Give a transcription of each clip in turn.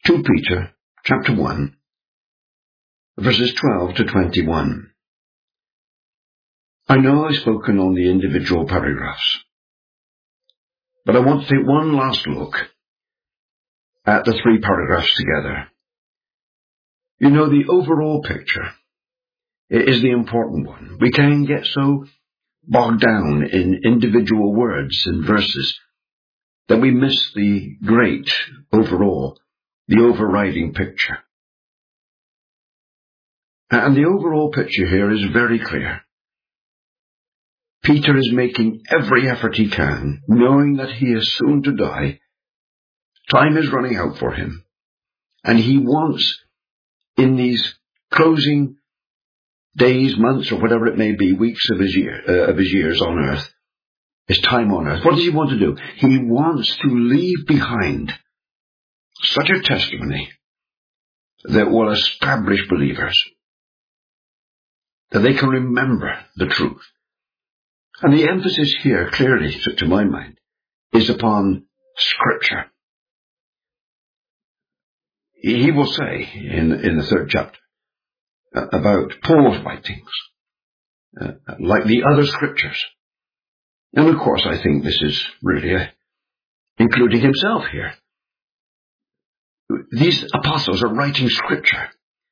2 Peter chapter 1, verses 12 to 21. I know I've spoken on the individual paragraphs, but I want to take one last look at the 3 paragraphs together. You know, the overall picture is the important one. We can get so bogged down in individual words and verses that we miss the great overall, the overriding picture. And the overall picture here is very clear. Peter is making every effort he can, knowing that he is soon to die. Time is running out for him, and he wants, in these closing days, months, or whatever it may be, weeks of his years on earth, his time on earth, what does he want to do? He wants to leave behind such a testimony that will establish believers, that they can remember the truth. And the emphasis here, clearly, to my mind, is upon Scripture. He will say in the 3rd chapter about Paul's writings, like the other Scriptures. And of course, I think this is really including himself here. These apostles are writing Scripture.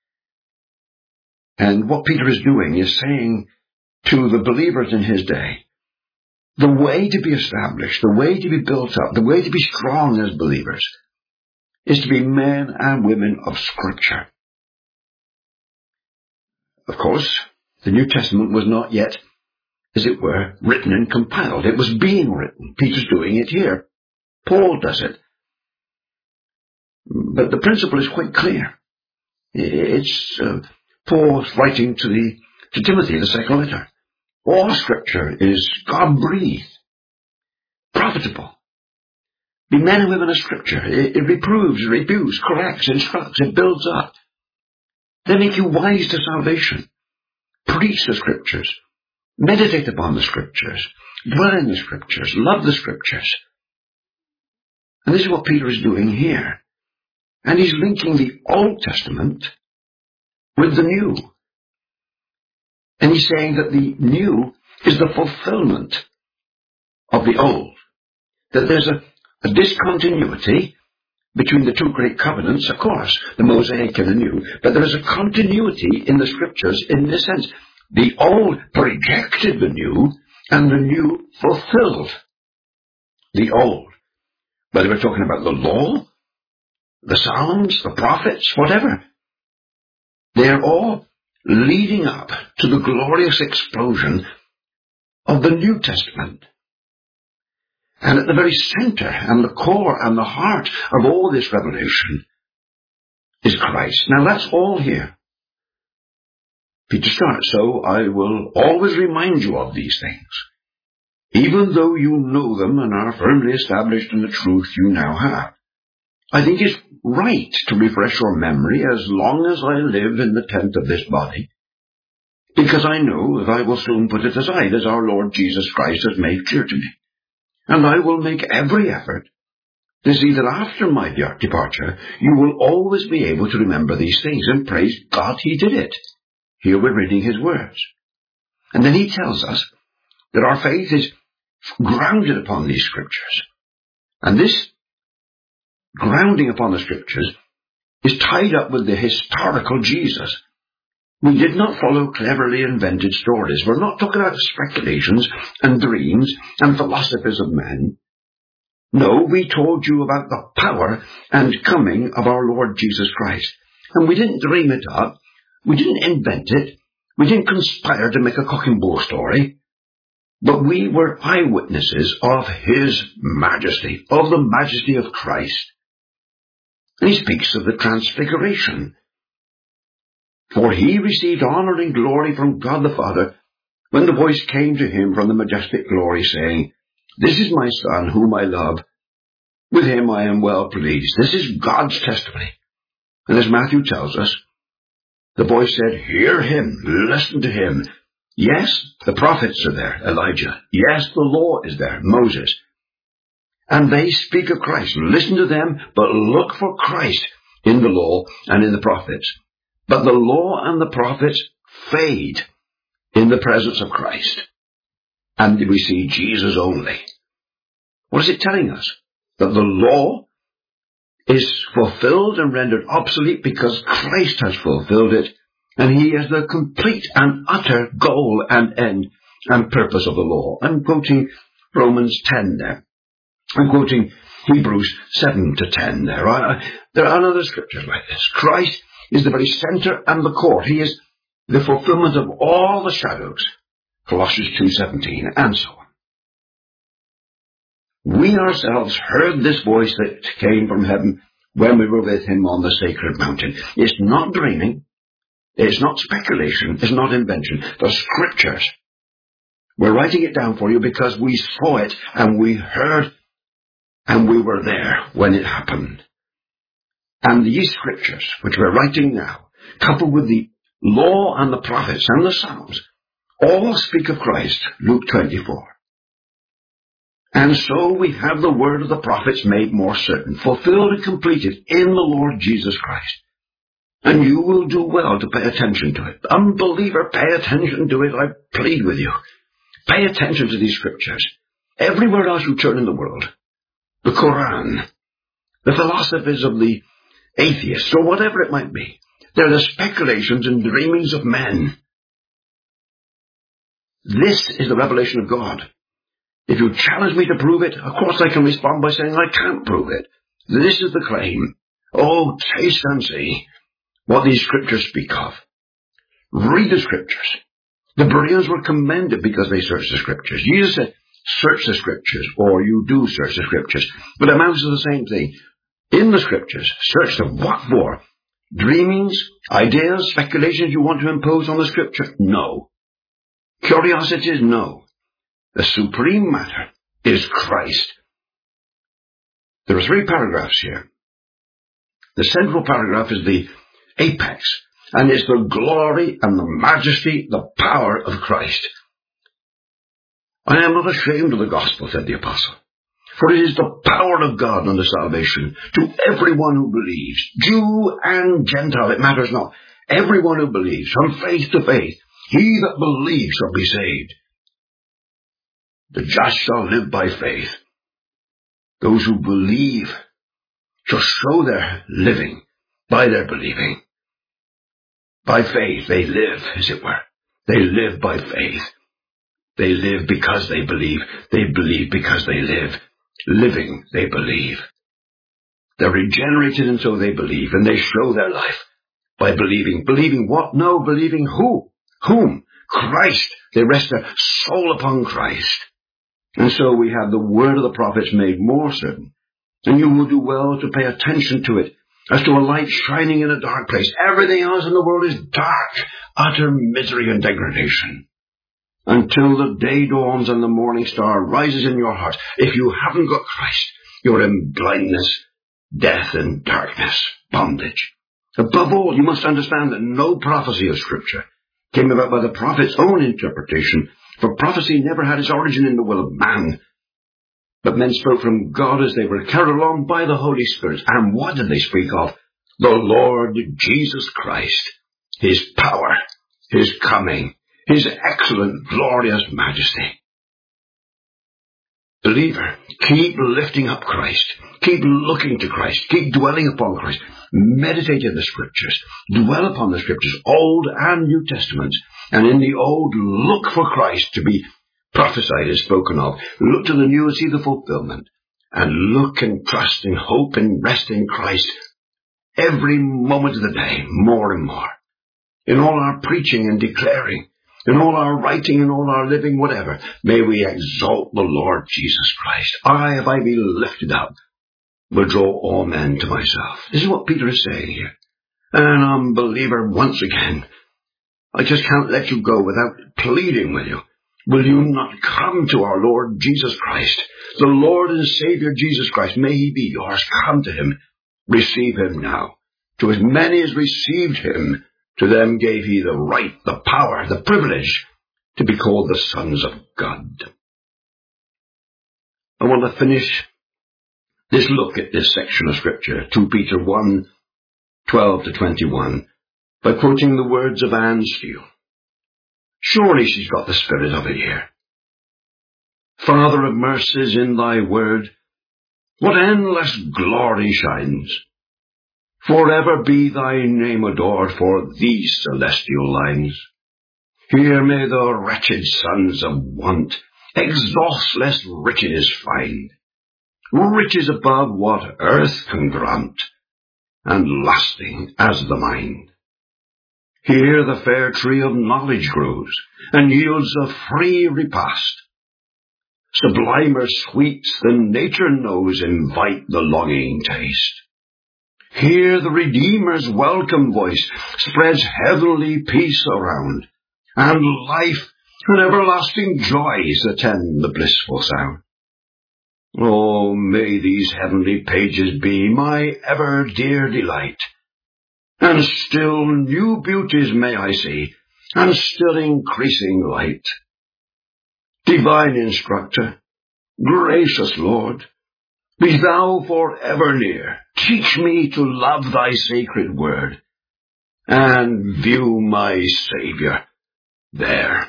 And what Peter is doing is saying to the believers in his day, the way to be established, the way to be built up, the way to be strong as believers is to be men and women of Scripture. Of course, the New Testament was not yet, as it were, written and compiled. It was being written. Peter's doing it here. Paul does it. But the principle is quite clear. It's Paul's writing to Timothy, the 2nd letter. All Scripture is God-breathed, profitable. Be men and women of Scripture. It reproves, rebukes, corrects, instructs, it builds up. They make you wise to salvation. Preach the Scriptures. Meditate upon the Scriptures. Dwell in the Scriptures. Love the Scriptures. And this is what Peter is doing here. And he's linking the Old Testament with the New. And he's saying that the New is the fulfillment of the Old. That there's a discontinuity between the 2 great covenants, of course, the Mosaic and the New. But there is a continuity in the Scriptures in this sense. The Old projected the New, and the New fulfilled the Old. Whether we're talking about the law, the Psalms, the prophets, whatever. They're all leading up to the glorious explosion of the New Testament. And at the very center and the core and the heart of all this revelation is Christ. Now that's all here. Peter starts, so I will always remind you of these things, even though you know them and are firmly established in the truth you now have. I think it's right to refresh your memory as long as I live in the tent of this body, because I know that I will soon put it aside, as our Lord Jesus Christ has made clear to me. And I will make every effort to see that after my departure, you will always be able to remember these things, and praise God he did it. Here we're reading his words. And then he tells us that our faith is grounded upon these Scriptures. And this grounding upon the Scriptures is tied up with the historical Jesus. We did not follow cleverly invented stories. We're not talking about speculations and dreams and philosophies of men. No, we told you about the power and coming of our Lord Jesus Christ. And we didn't dream it up. We didn't invent it. We didn't conspire to make a cock and bull story. But we were eyewitnesses of his majesty, of the majesty of Christ. And he speaks of the transfiguration. For he received honor and glory from God the Father when the voice came to him from the majestic glory, saying, This is my Son, whom I love. With him I am well pleased. This is God's testimony. And as Matthew tells us, the voice said, Hear him, listen to him. Yes, the prophets are there, Elijah. Yes, the law is there, Moses. And they speak of Christ. Listen to them, but look for Christ, in the law and in the prophets. But the law and the prophets fade in the presence of Christ. And we see Jesus only. What is it telling us? That the law is fulfilled and rendered obsolete because Christ has fulfilled it, and he is the complete and utter goal and end and purpose of the law. I'm quoting Romans 10 there. I'm quoting Hebrews 7 to 10 there. There are other scriptures like this. Christ is the very center and the core. He is the fulfillment of all the shadows. Colossians 2:17 and so on. We ourselves heard this voice that came from heaven when we were with him on the sacred mountain. It's not dreaming. It's not speculation. It's not invention. The scriptures. We're writing it down for you because we saw it and we heard and we were there when it happened. And these scriptures, which we're writing now, coupled with the law and the prophets and the Psalms, all speak of Christ, Luke 24. And so we have the word of the prophets made more certain, fulfilled and completed in the Lord Jesus Christ. And you will do well to pay attention to it. Unbeliever, pay attention to it. I plead with you. Pay attention to these scriptures. Everywhere else you turn in the world, the Quran, the philosophies of the atheists, or whatever it might be, they're the speculations and dreamings of men. This is the revelation of God. If you challenge me to prove it, of course I can respond by saying I can't prove it. This is the claim. Oh, taste and see what these scriptures speak of. Read the scriptures. The Bereans were commended because they searched the scriptures. Jesus said, search the scriptures, or you do search the scriptures. But it amounts to the same thing. In the scriptures, search them. What for? Dreamings, ideas, speculations you want to impose on the scripture? No. Curiosities? No. The supreme matter is Christ. There are 3 paragraphs here. The central paragraph is the apex, and it's the glory and the majesty, the power of Christ. I am not ashamed of the gospel, said the apostle, for it is the power of God unto salvation to everyone who believes, Jew and Gentile, it matters not. Everyone who believes, from faith to faith, he that believes shall be saved. The just shall live by faith. Those who believe shall show their living by their believing. By faith they live, as it were. They live by faith. They live because they believe. They believe because they live. Living, they believe. They're regenerated and so they believe, and they show their life by believing. Believing what? No, believing who? Whom? Christ. They rest their soul upon Christ. And so we have the word of the prophets made more certain. And you will do well to pay attention to it, as to a light shining in a dark place. Everything else in the world is dark, utter misery and degradation. Until the day dawns and the morning star rises in your heart. If you haven't got Christ, you're in blindness, death and darkness, bondage. Above all, you must understand that no prophecy of Scripture came about by the prophet's own interpretation, for prophecy never had its origin in the will of man. But men spoke from God as they were carried along by the Holy Spirit. And what did they speak of? The Lord Jesus Christ, his power, his coming, his excellent, glorious majesty. Believer, keep lifting up Christ. Keep looking to Christ. Keep dwelling upon Christ. Meditate in the Scriptures. Dwell upon the Scriptures, Old and New Testaments. And in the Old, look for Christ to be prophesied and spoken of. Look to the New and see the fulfillment. And look and trust and hope and rest in Christ every moment of the day, more and more. In all our preaching and declaring, in all our writing, in all our living, whatever, may we exalt the Lord Jesus Christ. I, if I be lifted up, will draw all men to myself. This is what Peter is saying here. An unbeliever, once again, I just can't let you go without pleading with you. Will you not come to our Lord Jesus Christ, the Lord and Savior Jesus Christ? May he be yours. Come to him. Receive him now. To as many as received him, to them gave he the right, the power, the privilege to be called the sons of God. I want to finish this look at this section of Scripture, 2 Peter 1, 12-21, by quoting the words of Anne Steele. Surely she's got the spirit of it here. Father of mercies, in thy word, what endless glory shines! Forever be thy name adored for these celestial lines. Here may the wretched sons of want exhaustless riches find, riches above what earth can grant, and lasting as the mind. Here the fair tree of knowledge grows, and yields a free repast. Sublimer sweets than nature knows invite the longing taste. Here the Redeemer's welcome voice spreads heavenly peace around, and life and everlasting joys attend the blissful sound. Oh, may these heavenly pages be my ever dear delight, and still new beauties may I see, and still increasing light. Divine Instructor, gracious Lord, be thou forever near. Teach me to love thy sacred word, and view my Saviour there.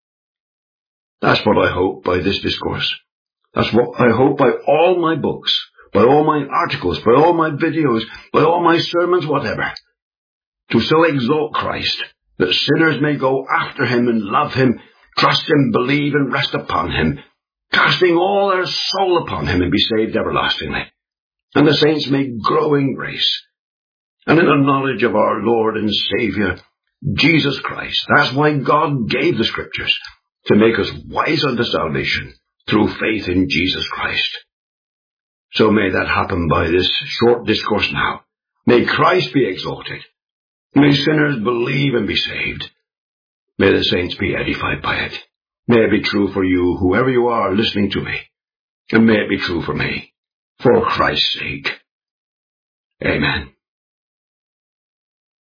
That's what I hope by this discourse. That's what I hope by all my books, by all my articles, by all my videos, by all my sermons, whatever. To so exalt Christ, that sinners may go after him and love him, trust him, believe and rest upon him, casting all their soul upon him and be saved everlastingly. And the saints may grow in grace and in the knowledge of our Lord and Saviour, Jesus Christ. That's why God gave the Scriptures, to make us wise unto salvation through faith in Jesus Christ. So may that happen by this short discourse now. May Christ be exalted. May sinners believe and be saved. May the saints be edified by it. May it be true for you, whoever you are listening to me. And may it be true for me, for Christ's sake. Amen.